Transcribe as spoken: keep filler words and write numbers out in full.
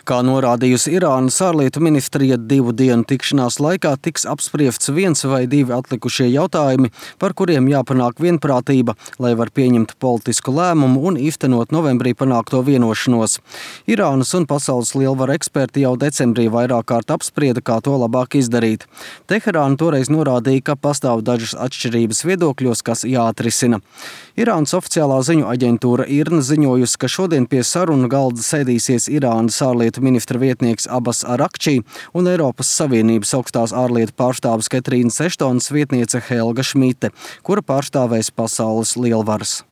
Kā norādījusi Irānas ārlietu ministrija, divu dienu tikšanās laikā tiks apspriests viens vai divi atlikušie jautājumi, par kuriem jāpanāk vienprātība, lai var pieņemt politisku lēmumu un īstenot novembrī panākto vienošanos. Irānas un pasaules lielvaru eksperti jau decembrī vairāk kārt apsprieda, kā to labāk izdarīt. Teherāna toreiz norādīja, ka pastāv dažas atšķirības viedokļos, kas jāatrisina. Irānas oficiālā ziņu aģentūra IRNA ziņojusi, ka šodien pie sarunu galda sēdīsies Irānas ārlietu ministra vietnieks Abas Arakčī un Eiropas Savienības augstās ārlietu pārstāves Ketrīnas Eštonas vietniece Helga Šmite, kura pārstāvēs pasaules lielvaras.